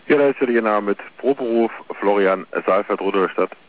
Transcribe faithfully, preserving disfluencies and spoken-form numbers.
Ja, da ist ja genau mit Proberuf Florian Seifert, Rudolstadt.